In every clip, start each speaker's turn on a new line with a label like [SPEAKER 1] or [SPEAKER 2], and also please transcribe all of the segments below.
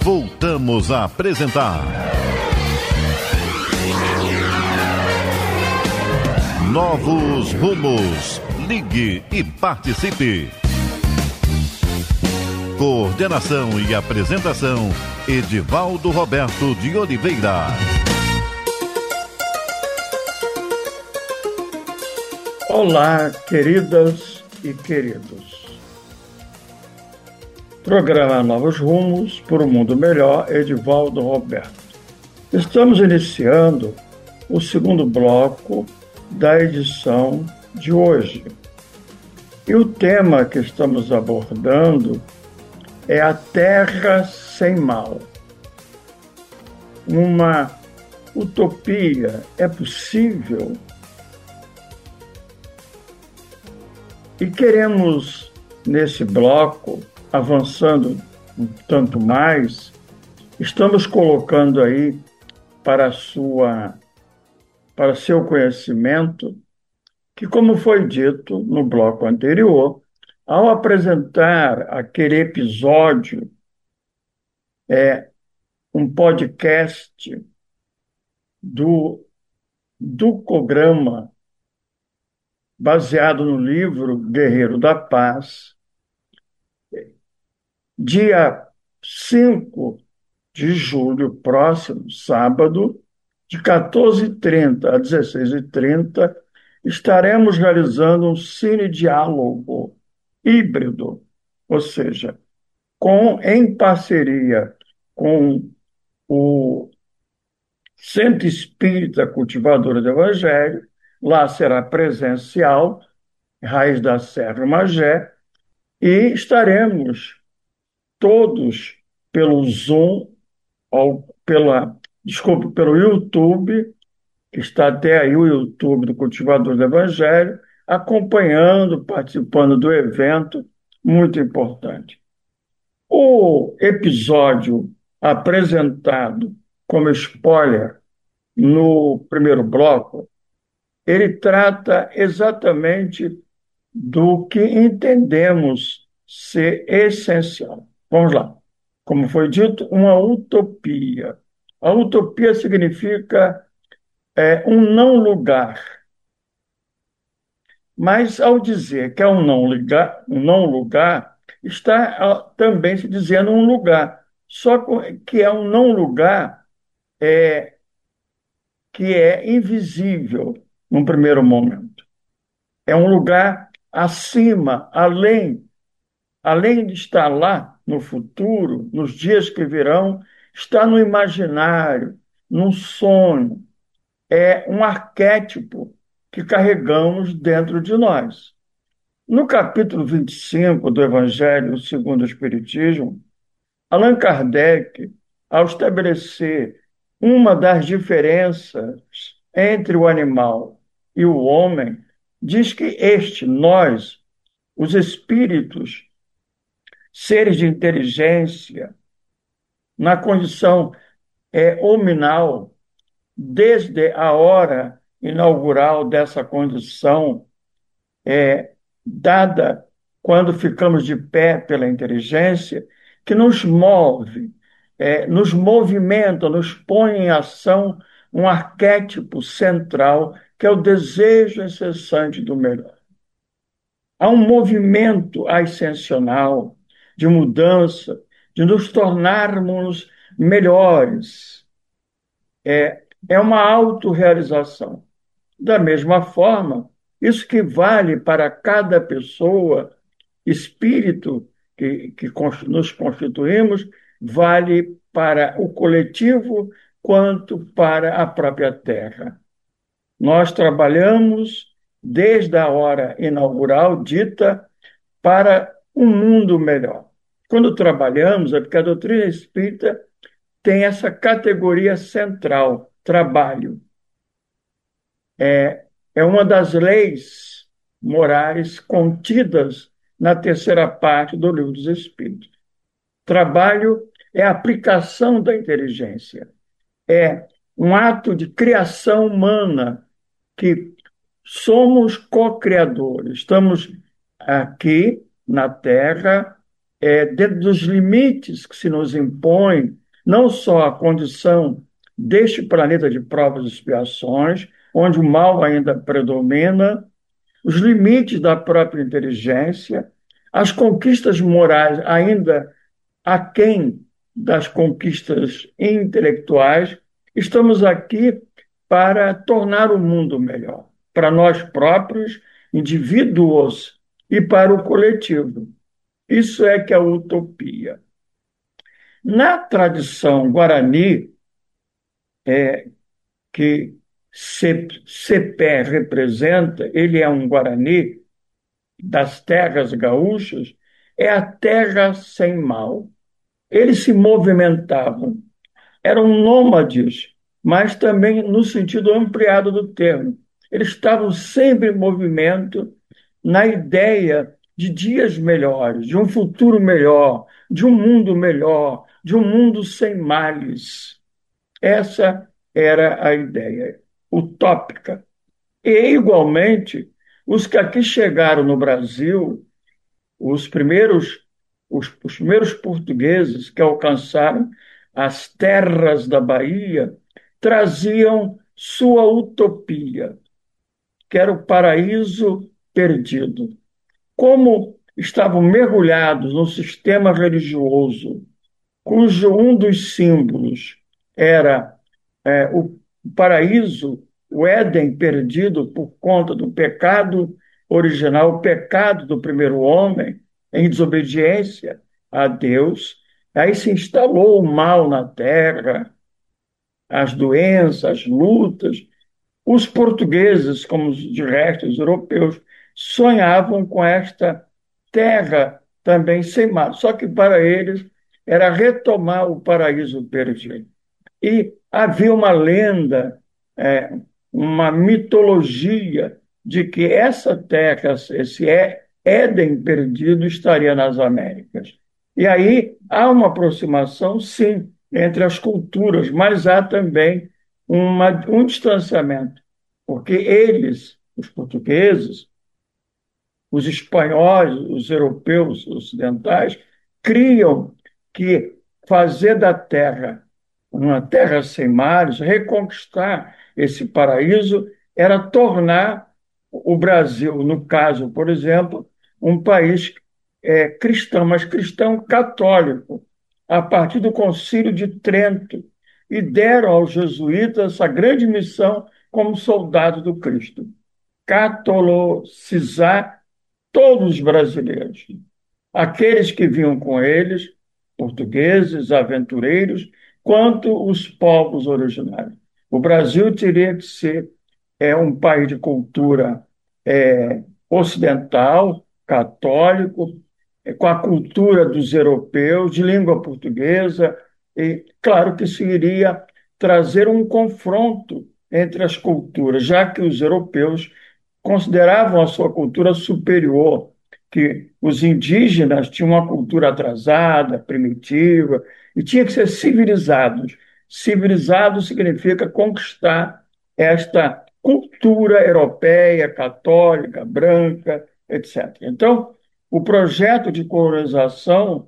[SPEAKER 1] Voltamos a apresentar Novos Rumos. Ligue e participe. Coordenação e apresentação, Edivaldo Roberto de Oliveira.
[SPEAKER 2] Olá, queridas e queridos. Programa Novos Rumos por um Mundo Melhor, Edivaldo Roberto. Estamos iniciando o segundo bloco da edição de hoje. E o tema que estamos abordando é a Terra sem mal. Uma utopia é possível? E queremos, nesse bloco, avançando um tanto mais, estamos colocando aí para seu conhecimento que, como foi dito no bloco anterior, ao apresentar aquele episódio, um podcast do programa baseado no livro Guerreiro da Paz, dia 5 de julho, próximo sábado, de 14h30 a 16h30, estaremos realizando um cine-diálogo híbrido, ou seja, em parceria com o Centro Espírita Cultivadora do Evangelho. Lá será presencial, Raiz da Serra, Magé, e estaremos todos pelo Zoom, pelo YouTube, que está até aí o YouTube do Cultivador do Evangelho, acompanhando, participando do evento, muito importante. O episódio apresentado como spoiler no primeiro bloco, ele trata exatamente do que entendemos ser essencial. Vamos lá. Como foi dito, uma utopia. A utopia significa um não lugar. Mas, ao dizer que é um não lugar, está também se dizendo um lugar. Só que é um não lugar que é invisível num primeiro momento. É um lugar acima, além de estar lá no futuro, nos dias que virão, está no imaginário, num sonho. É um arquétipo que carregamos dentro de nós. No capítulo 25 do Evangelho segundo o Espiritismo, Allan Kardec, ao estabelecer uma das diferenças entre o animal e o homem, diz que nós, os espíritos, seres de inteligência, na condição hominal, desde a hora inaugural dessa condição, dada quando ficamos de pé pela inteligência, que nos move, nos movimenta, nos põe em ação um arquétipo central, que é o desejo incessante do melhor. Há um movimento ascensional de mudança, de nos tornarmos melhores. É uma autorrealização. Da mesma forma, isso que vale para cada pessoa, espírito que nos constituímos, vale para o coletivo quanto para a própria Terra. Nós trabalhamos desde a hora inaugural dita para um mundo melhor. Quando trabalhamos, é porque a doutrina espírita tem essa categoria central, trabalho. É uma das leis morais contidas na terceira parte do Livro dos Espíritos. Trabalho é a aplicação da inteligência, é um ato de criação humana, que somos co-criadores. Estamos aqui na Terra dentro dos limites que se nos impõem, não só a condição deste planeta de provas e expiações, onde o mal ainda predomina, os limites da própria inteligência, as conquistas morais ainda aquém das conquistas intelectuais, estamos aqui para tornar o mundo melhor, para nós próprios, indivíduos, e para o coletivo. Isso é que é a utopia. Na tradição guarani, que Cepé representa, ele é um guarani das terras gaúchas, é a terra sem mal. Eles se movimentavam, eram nômades, mas também no sentido ampliado do termo. Eles estavam sempre em movimento na ideia de dias melhores, de um futuro melhor, de um mundo melhor, de um mundo sem males. Essa era a ideia utópica. E, igualmente, os que aqui chegaram no Brasil, os primeiros, os primeiros portugueses que alcançaram as terras da Bahia, traziam sua utopia, que era o paraíso perdido. Como estavam mergulhados no sistema religioso, cujo um dos símbolos era o paraíso, o Éden perdido por conta do pecado original, o pecado do primeiro homem, em desobediência a Deus, aí se instalou o mal na terra, as doenças, as lutas. Os portugueses, como de resto os europeus, sonhavam com esta terra também sem mar. Só que para eles era retomar o paraíso perdido. E havia uma lenda, uma mitologia de que essa terra, esse Éden perdido, estaria nas Américas. E aí há uma aproximação, sim, entre as culturas, mas há também um distanciamento, porque eles, os portugueses, os espanhóis, os europeus ocidentais, criam que fazer da terra uma terra sem mares, reconquistar esse paraíso, era tornar o Brasil, no caso, por exemplo, um país cristão, mas cristão católico, a partir do Concílio de Trento, e deram aos jesuítas essa grande missão como soldados do Cristo, catolicizar todos os brasileiros, aqueles que vinham com eles, portugueses, aventureiros, quanto os povos originários. O Brasil teria que ser um país de cultura ocidental, católico, com a cultura dos europeus, de língua portuguesa, e claro que isso iria trazer um confronto entre as culturas, já que os europeus consideravam a sua cultura superior, que os indígenas tinham uma cultura atrasada, primitiva, e tinham que ser civilizados. Civilizado significa conquistar esta cultura europeia, católica, branca, etc. Então, o projeto de colonização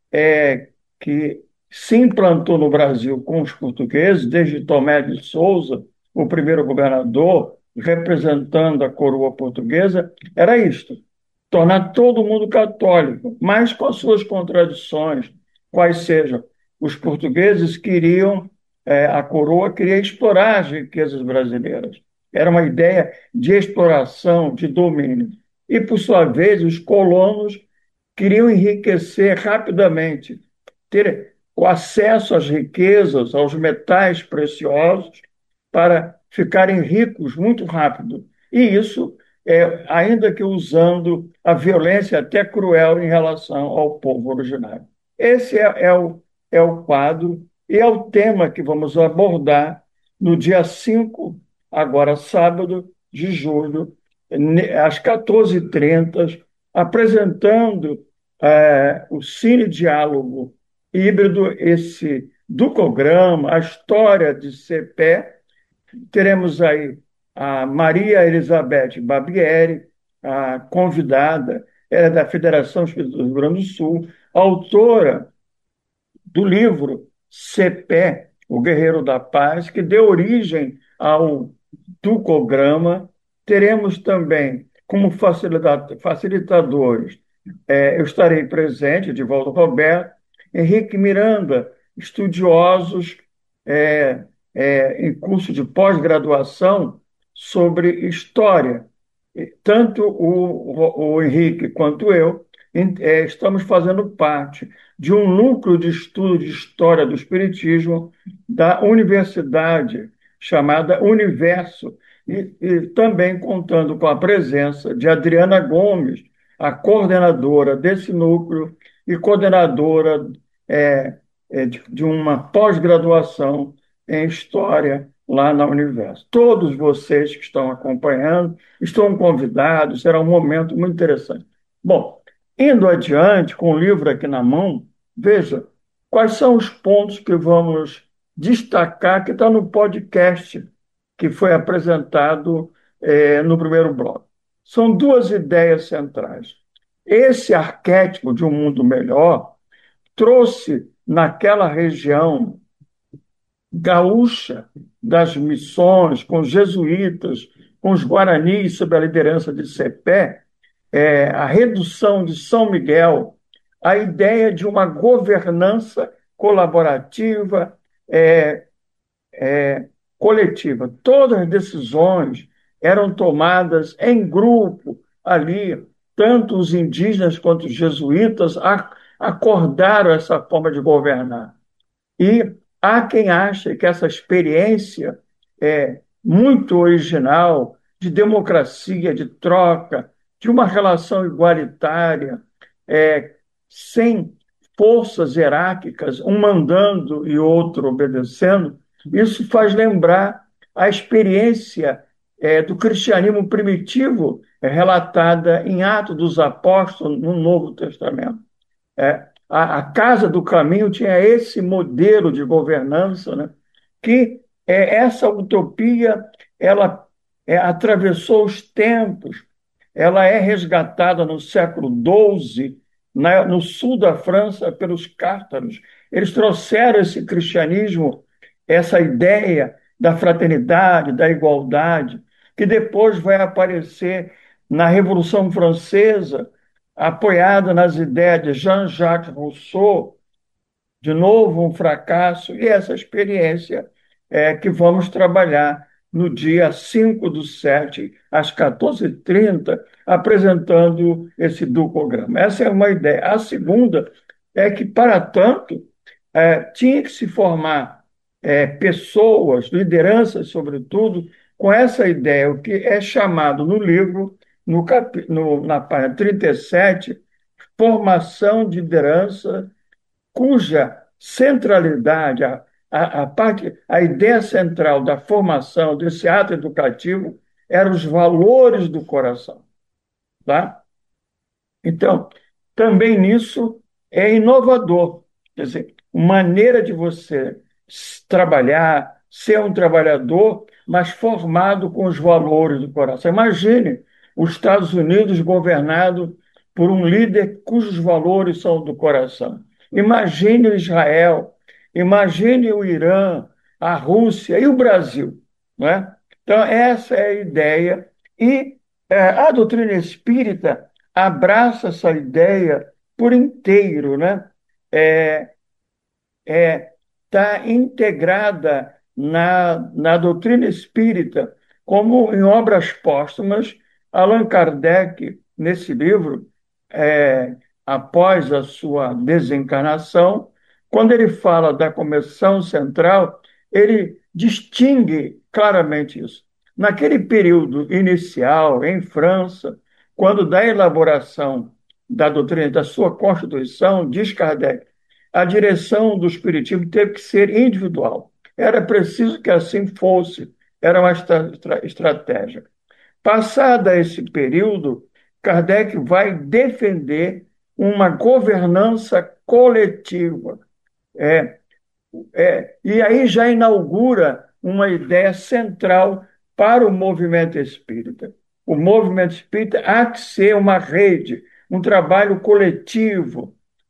[SPEAKER 2] que se implantou no Brasil com os portugueses, desde Tomé de Souza, o primeiro governador, representando a coroa portuguesa, era isto: tornar todo mundo católico, mas com as suas contradições, quais sejam. Os portugueses queriam, a coroa queria explorar as riquezas brasileiras. Era uma ideia de exploração, de domínio. E, por sua vez, os colonos queriam enriquecer rapidamente, ter o acesso às riquezas, aos metais preciosos, para ficarem ricos muito rápido. E isso, ainda que usando a violência até cruel em relação ao povo originário. Esse é o quadro e é o tema que vamos abordar no dia 5, agora sábado, de julho, às 14h30, apresentando o Cine Diálogo Híbrido, esse ducograma, a história de Cepé. Teremos aí a Maria Elizabeth Barbieri, a convidada, ela é da Federação Espírita do Rio Grande do Sul, autora do livro Cepé, o Guerreiro da Paz, que deu origem ao Tucograma. Teremos também, como facilitadores, eu estarei presente, de volta Roberto, Henrique Miranda, estudiosos é, em curso de pós-graduação sobre história. Tanto o Henrique quanto eu estamos fazendo parte de um núcleo de estudo de história do Espiritismo da universidade chamada Universo, e também contando com a presença de Adriana Gomes, a coordenadora desse núcleo e coordenadora de uma pós-graduação em História lá na Universo. Todos vocês que estão acompanhando estão convidados, será um momento muito interessante. Bom, indo adiante, com o livro aqui na mão, veja quais são os pontos que vamos destacar, que está no podcast que foi apresentado no primeiro bloco. São duas ideias centrais. Esse arquétipo de um mundo melhor trouxe naquela região gaúcha das missões, com os jesuítas, com os guaranis, sob a liderança de Cepé, a redução de São Miguel, a ideia de uma governança colaborativa, coletiva. Todas as decisões eram tomadas em grupo ali, tanto os indígenas quanto os jesuítas acordaram essa forma de governar. E há quem ache que essa experiência é muito original de democracia, de troca, de uma relação igualitária, sem forças hierárquicas, um mandando e outro obedecendo. Isso faz lembrar a experiência do cristianismo primitivo, relatada em Atos dos Apóstolos no Novo Testamento. A Casa do Caminho tinha esse modelo de governança, né? Que essa utopia ela atravessou os tempos, ela é resgatada no século XII, no sul da França, pelos cátaros. Eles trouxeram esse cristianismo, essa ideia da fraternidade, da igualdade, que depois vai aparecer na Revolução Francesa, apoiada nas ideias de Jean-Jacques Rousseau, de novo um fracasso, e essa experiência que vamos trabalhar no dia 5/7, às 14h30, apresentando esse duocograma. Essa é uma ideia. A segunda é que, para tanto, tinha que se formar pessoas, lideranças, sobretudo, com essa ideia, o que é chamado no livro, na página 37, formação de liderança, cuja centralidade, a ideia central da formação desse ato educativo eram os valores do coração. Tá? Então, também nisso é inovador. Quer dizer, maneira de você trabalhar, ser um trabalhador, mas formado com os valores do coração. Imagine os Estados Unidos governado por um líder cujos valores são do coração. Imagine o Israel, imagine o Irã, a Rússia e o Brasil. Não é? Então, essa é a ideia. E a doutrina espírita abraça essa ideia por inteiro, né? Está integrada na doutrina espírita, como em obras póstumas. Allan Kardec, nesse livro, após a sua desencarnação, quando ele fala da Comissão Central, ele distingue claramente isso. Naquele período inicial, em França, quando da elaboração da doutrina, da sua Constituição, diz Kardec, a direção do Espiritismo teve que ser individual. Era preciso que assim fosse, era uma estratégia. Passada esse período, Kardec vai defender uma governança coletiva. E aí já inaugura uma ideia central para o movimento espírita. O movimento espírita há que ser uma rede, um trabalho coletivo,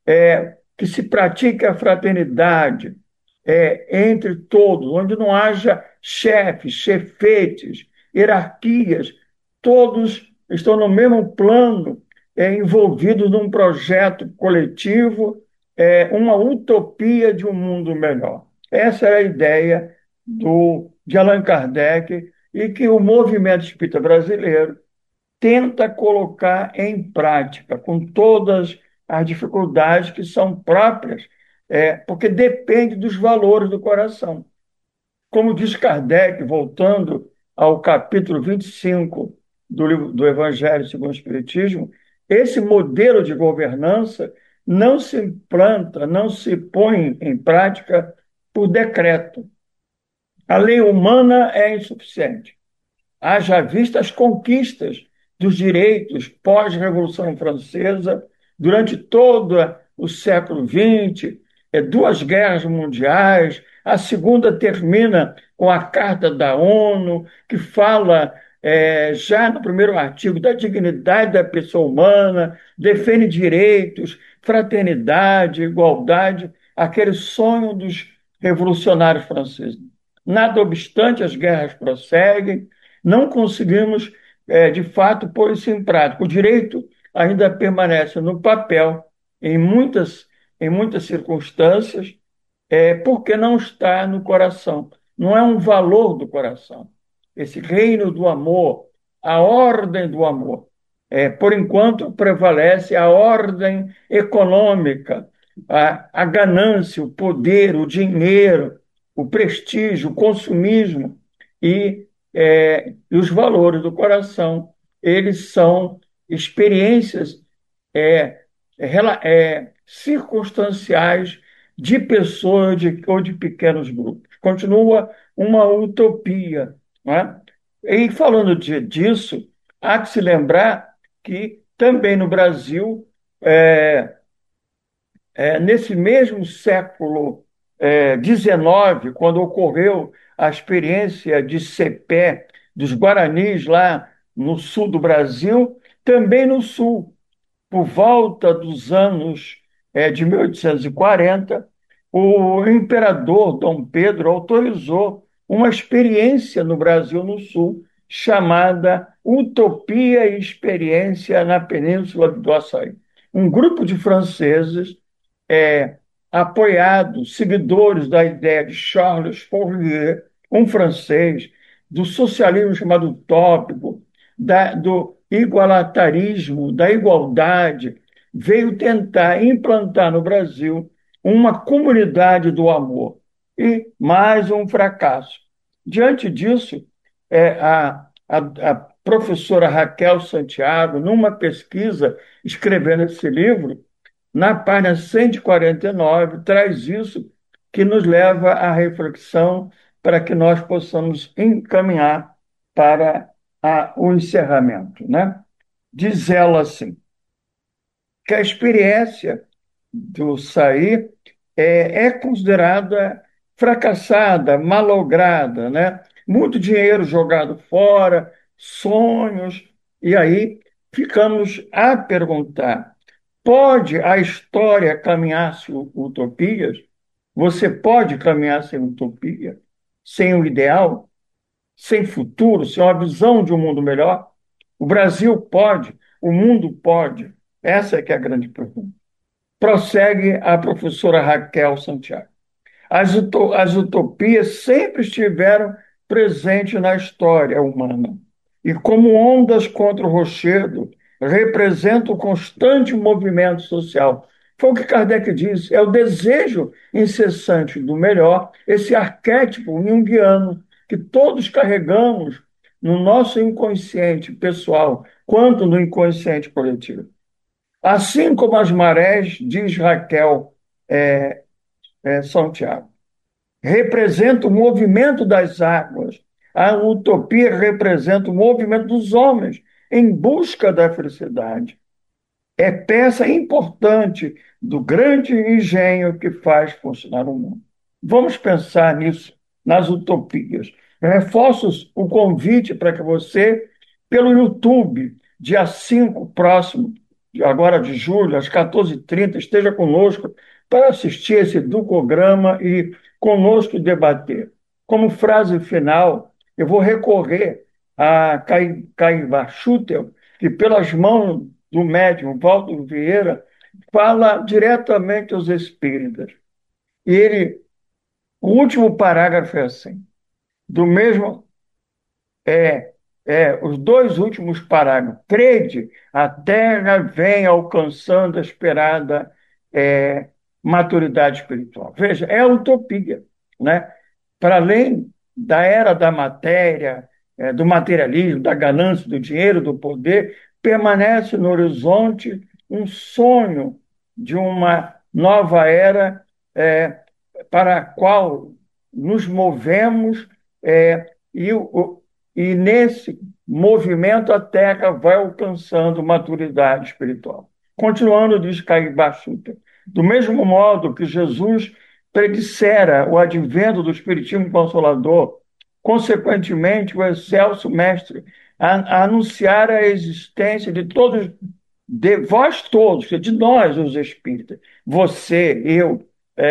[SPEAKER 2] que se pratique a fraternidade entre todos, onde não haja chefes, chefetes, hierarquias, todos estão no mesmo plano, envolvidos num projeto coletivo, uma utopia de um mundo melhor. Essa era a ideia de Allan Kardec e que o movimento espírita brasileiro tenta colocar em prática, com todas as dificuldades que são próprias, porque depende dos valores do coração. Como diz Kardec, voltando ao capítulo 25 do livro do Evangelho segundo o Espiritismo, esse modelo de governança não se implanta, não se põe em prática por decreto. A lei humana é insuficiente. Haja vista as conquistas dos direitos pós-Revolução Francesa, durante todo o século XX, duas guerras mundiais, a segunda termina com a Carta da ONU, que fala, já no primeiro artigo, da dignidade da pessoa humana, defende direitos, fraternidade, igualdade, aquele sonho dos revolucionários franceses. Nada obstante, as guerras prosseguem, não conseguimos, de fato, pôr isso em prática. O direito ainda permanece no papel em muitas circunstâncias, porque não está no coração. Não é um valor do coração. Esse reino do amor, a ordem do amor. Por enquanto, prevalece a ordem econômica, a ganância, o poder, o dinheiro, o prestígio, o consumismo e os valores do coração. Eles são experiências circunstanciais de pessoas ou de pequenos grupos. Continua uma utopia. Não é? E falando disso, há que se lembrar que também no Brasil, nesse mesmo século XIX, quando ocorreu a experiência de cepé dos Guaranis lá no sul do Brasil, também no sul, por volta dos anos de 1840, o imperador Dom Pedro autorizou uma experiência no Brasil no Sul, chamada Utopia e Experiência na Península do Açaí. Um grupo de franceses, apoiados, seguidores da ideia de Charles Fourier, um francês, do socialismo chamado utópico, do igualitarismo, da igualdade, veio tentar implantar no Brasil uma comunidade do amor. E mais um fracasso. Diante disso, a professora Raquel Santiago, numa pesquisa, escrevendo esse livro, na página 149, traz isso que nos leva à reflexão para que nós possamos encaminhar para o encerramento, né? Diz ela assim, que a experiência do sair é considerada fracassada, malograda, né? Muito dinheiro jogado fora, sonhos, e aí ficamos a perguntar: pode a história caminhar sem utopias? Você pode caminhar sem utopia, sem o ideal, sem futuro, sem uma visão de um mundo melhor? O Brasil pode, o mundo pode. Essa é que é a grande pergunta. Prossegue a professora Raquel Santiago. As utopias sempre estiveram presentes na história humana e, como ondas contra o rochedo, representam o constante movimento social. Foi o que Kardec disse, é o desejo incessante do melhor, esse arquétipo junguiano que todos carregamos no nosso inconsciente pessoal, quanto no inconsciente coletivo. Assim como as marés, diz Raquel Santiago, representa o movimento das águas. A utopia representa o movimento dos homens em busca da felicidade. É peça importante do grande engenho que faz funcionar o mundo. Vamos pensar nisso, nas utopias. Reforço o convite para que você, pelo YouTube, dia 5 próximo, agora de julho, às 14h30, esteja conosco para assistir esse Educograma e conosco debater. Como frase final, eu vou recorrer a Caiba Schutel, que pelas mãos do médium Waldo Vieira, fala diretamente aos espíritas. E o último parágrafo é assim, do mesmo é, os dois últimos parágrafos. Crede, a Terra vem alcançando a esperada é, maturidade espiritual. Veja, é a utopia, né? Para além da era da matéria, do materialismo, da ganância, do dinheiro, do poder, permanece no horizonte um sonho de uma nova era para a qual nos movemos e e nesse movimento a Terra vai alcançando maturidade espiritual. Continuando, diz Caiba Schutel, do mesmo modo que Jesus predissera o advento do Espiritismo Consolador, consequentemente, o excelso Mestre a anunciar a existência de todos, de vós todos, de nós, os espíritas, você, eu,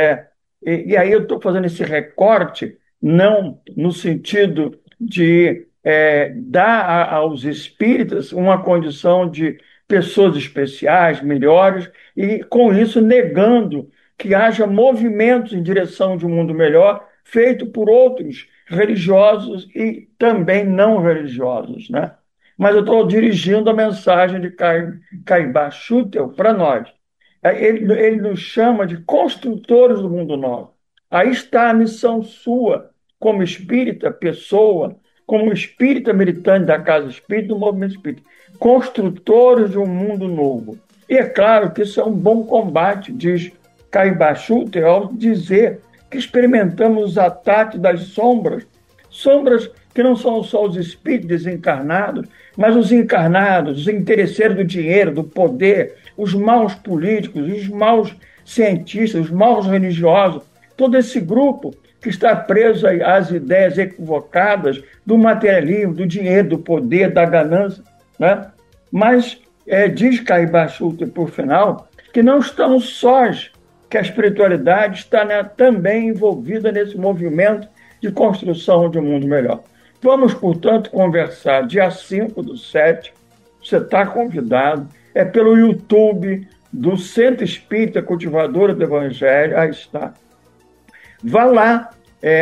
[SPEAKER 2] e aí eu estou fazendo esse recorte, não no sentido de dar aos espíritas uma condição de pessoas especiais, melhores, e com isso negando que haja movimentos em direção de um mundo melhor feito por outros religiosos e também não religiosos, né? Mas eu estou dirigindo a mensagem de Caiba Schutel para nós. Ele nos chama de construtores do mundo novo. Aí está a missão sua, como espírita, pessoa, como espírita militante da Casa Espírita, do Movimento Espírita. Construtores de um mundo novo. E é claro que isso é um bom combate, diz Caiba Schutel, ao dizer que experimentamos os ataques das sombras, sombras que não são só os espíritos desencarnados, mas os encarnados, os interesseiros do dinheiro, do poder, os maus políticos, os maus cientistas, os maus religiosos, todo esse grupo que está preso às ideias equivocadas do materialismo, do dinheiro, do poder, da ganância, né? Mas diz Caiba Schutel, por final, que não estamos sós, que a espiritualidade está também envolvida nesse movimento de construção de um mundo melhor. Vamos, portanto, conversar dia 5/7, você está convidado, é pelo YouTube do Centro Espírita Cultivadora do Evangelho, aí está. Vá lá,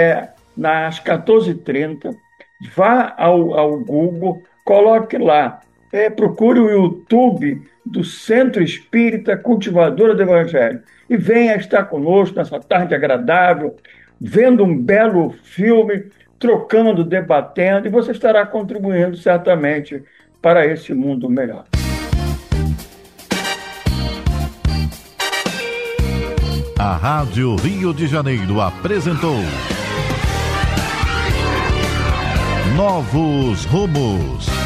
[SPEAKER 2] às 14h30, vá ao Google, coloque lá, procure o YouTube do Centro Espírita Cultivadora do Evangelho e venha estar conosco nessa tarde agradável, vendo um belo filme, trocando, debatendo, e você estará contribuindo certamente para esse mundo melhor.
[SPEAKER 1] A Rádio Rio de Janeiro apresentou Novos Rumos.